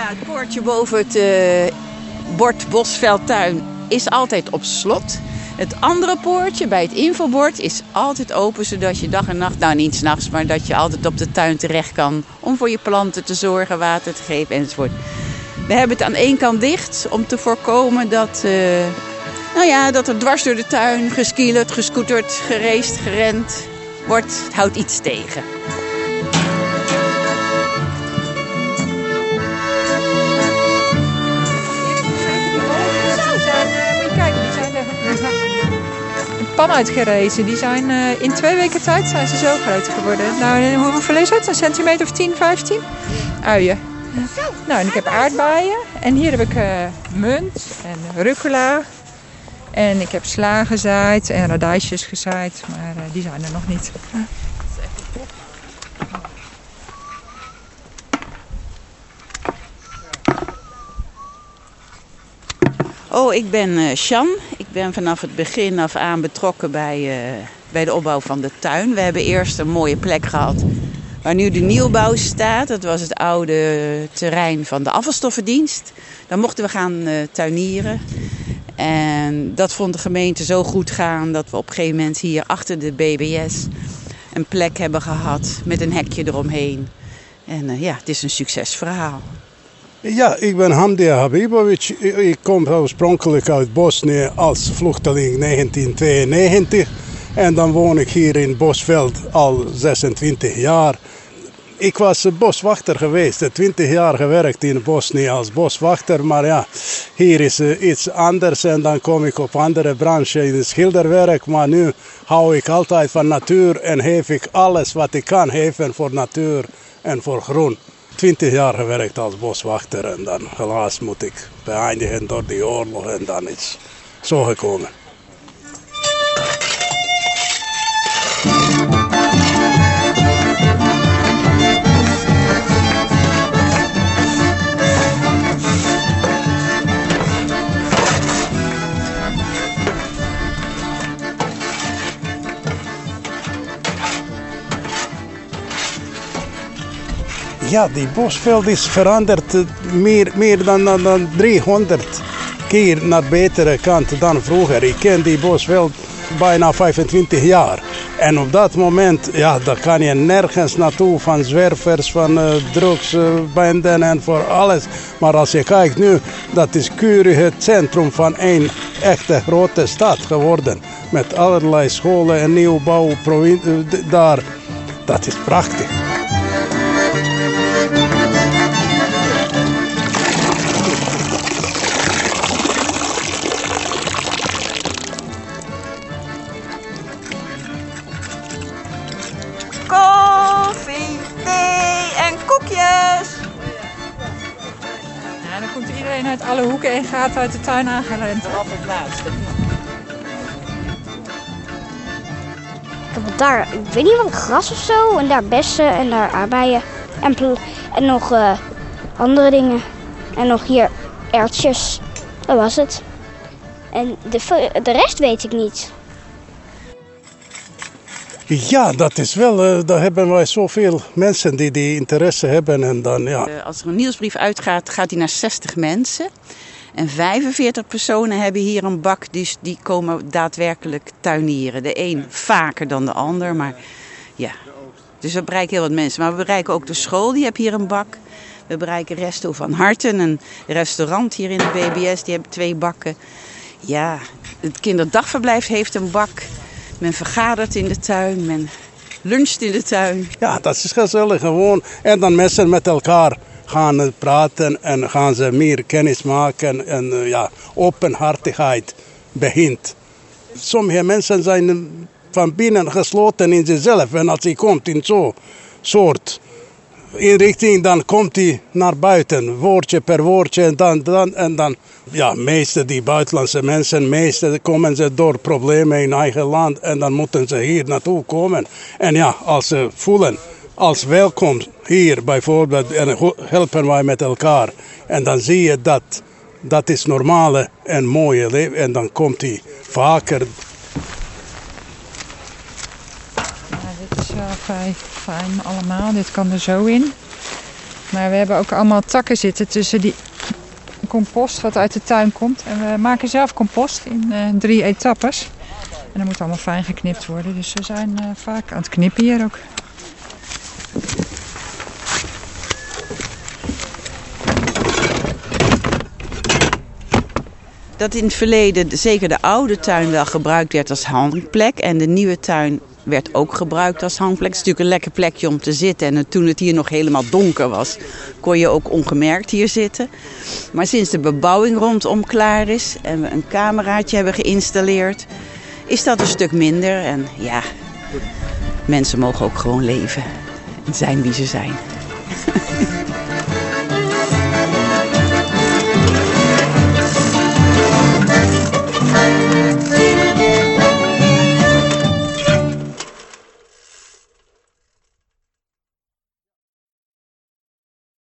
het poortje boven het bord Bosveldtuin is altijd op slot. Het andere poortje bij het infobord is altijd open, zodat je dag en nacht, nou niet 's nachts, maar dat je altijd op de tuin terecht kan om voor je planten te zorgen, water te geven enzovoort. We hebben het aan één kant dicht om te voorkomen dat, dat er dwars door de tuin geskielerd, gescooterd, geraced, gerend wordt. Het houdt iets tegen. Pan uitgerezen. Die zijn in 2 weken tijd zijn ze zo groot geworden. Nou, hoeveel is het? Een centimeter of 10, 15? Uien. Nou, en ik heb aardbeien. En hier heb ik munt en rucola. En ik heb sla gezaaid en radijsjes gezaaid. Maar die zijn er nog niet. Oh, ik ben Sjan. Ik ben vanaf het begin af aan betrokken bij de opbouw van de tuin. We hebben eerst een mooie plek gehad waar nu de nieuwbouw staat. Dat was het oude terrein van de afvalstoffendienst. Daar mochten we gaan tuinieren. En dat vond de gemeente zo goed gaan dat we op een gegeven moment hier achter de BBS een plek hebben gehad met een hekje eromheen. En het is een succesverhaal. Ja, ik ben Hamdia Habibovic. Ik kom oorspronkelijk uit Bosnië als vluchteling in 1992. En dan woon ik hier in Bosveld al 26 jaar. Ik was boswachter geweest, 20 jaar gewerkt in Bosnië als boswachter. Maar ja, hier is iets anders en dan kom ik op andere branchen in het schilderwerk. Maar nu hou ik altijd van natuur en geef ik alles wat ik kan geven voor natuur en voor groen. 20 jaar gewerkt als boswachter en dan helaas moet ik beëindigen door die oorlog en dan is het zo gekomen. Ja, die Bosveld is veranderd meer dan 300 keer naar de betere kant dan vroeger. Ik ken die Bosveld bijna 25 jaar. En op dat moment, daar kan je nergens naartoe van zwervers, van drugsbenden en voor alles. Maar als je kijkt nu, dat is keurig het centrum van een echte grote stad geworden. Met allerlei scholen en nieuwbouw daar. Dat is prachtig. Koffie, thee en koekjes. Ja, dan komt iedereen uit alle hoeken en gaten uit de tuin aangerend. Vanaf het laatste. Ik heb daar, ik weet niet wat, gras of zo. En daar bessen en daar aardbeien. En nog andere dingen. En nog hier erwtjes. Dat was het. En de rest weet ik niet. Ja, dat is wel, daar hebben wij zoveel mensen die interesse hebben. En dan, Als er een nieuwsbrief uitgaat, gaat die naar 60 mensen. En 45 personen hebben hier een bak, dus die komen daadwerkelijk tuinieren. De een vaker dan de ander, maar ja. Dus we bereiken heel wat mensen. Maar we bereiken ook de school, die heeft hier een bak. We bereiken Resto van Harten, een restaurant hier in de BBS, die hebben 2 bakken. Ja, het kinderdagverblijf heeft een bak. Men vergadert in de tuin, men luncht in de tuin. Ja, dat is gezellig gewoon. En dan mensen met elkaar gaan praten en gaan ze meer kennis maken. En openhartigheid begint. Sommige mensen zijn van binnen gesloten in zichzelf. En als hij komt in zo'n soort inrichting, dan komt hij naar buiten. Woordje per woordje en dan. Ja, meeste die buitenlandse mensen, komen ze door problemen in eigen land en dan moeten ze hier naartoe komen. En ja, als ze voelen als welkom hier bijvoorbeeld en helpen wij met elkaar. En dan zie je dat is normale en mooie leven en dan komt hij vaker. Ja, dit is wel vrij fijn allemaal, dit kan er zo in. Maar we hebben ook allemaal takken zitten tussen die compost wat uit de tuin komt. En we maken zelf compost in 3 etappes. En dat moet allemaal fijn geknipt worden. Dus we zijn vaak aan het knippen hier ook. Dat in het verleden zeker de oude tuin wel gebruikt werd als hangplek. En de nieuwe tuin werd ook gebruikt als hangplek. Het is natuurlijk een lekker plekje om te zitten. En toen het hier nog helemaal donker was, kon je ook ongemerkt hier zitten. Maar sinds de bebouwing rondom klaar is en we een cameraatje hebben geïnstalleerd, is dat een stuk minder. En ja, mensen mogen ook gewoon leven en zijn wie ze zijn.